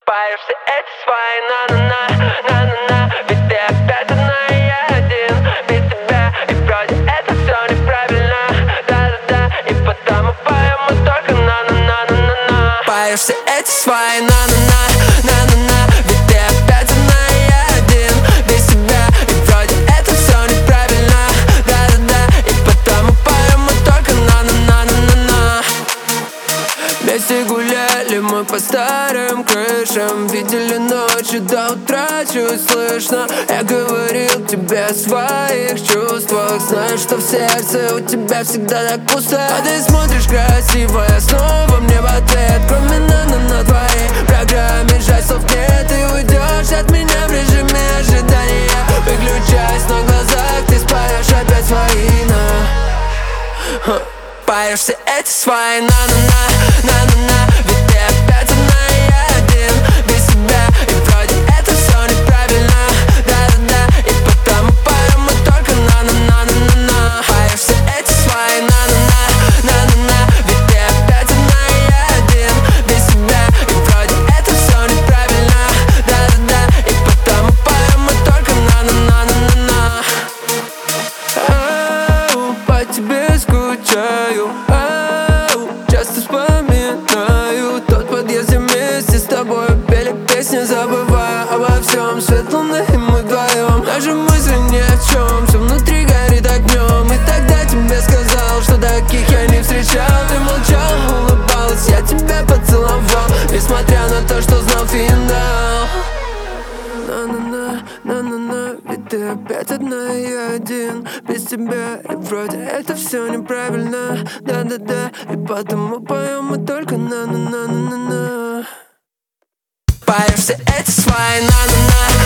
Паришься эти свои на-на-на, на-на-на. Ведь ты опять одна, и я один без тебя. И вроде это все неправильно, да-да-да. И потому поем мы только на-на-на-на-на-на. Паришься эти свои на-на-на, на-на-на. Ведь ты опять одна, и я один без тебя. И вроде это все неправильно, да-да-да. И потому поем мы только на-на-на-на-на-на. Вместе гуляли мы по старым крышам, видели ночи до утра, чуть слышно. Я говорил тебе о своих чувствах, знаю, что в сердце у тебя всегда так пусто. А ты смотришь красиво, я снова мне в ответ. Кроме на твоей программе жаль слов нет. Ты уйдешь от меня в режиме ожидания. Выключаясь на глазах, ты спаешь опять свои на. Паришься эти свои на-на-на, на-на-на. Ведь ты опять одна, и я один без тебя. И вроде это все неправильно, да-да-да. И потому поем мы только на-на-на-на-на-на. Паришься эти свои на-на-на, на-на-на. Ведь ты опять одна, и я один без тебя. И вроде это все неправильно, да-да-да. И потому поем мы только на-на-на-на-на-на. По тебе скучаю, часто вспоминаю тот подъезд, где вместе с тобой пели песни, забывая обо всем. Свет луны и мы вдвоем, наши мысли ни о чем, все внутри горит огнем. И тогда тебе сказал, что таких я не встречал. Ты молчал, улыбалась, я тебя поцеловал, несмотря на то, что знал финал. На-на-на, на-на-на. Ведь ты опять одна, и я один без тебя. И вроде это все неправильно, да-да-да. И потому поем мы только на-на-на-на-на-на. Паришься эти свои на-на-на.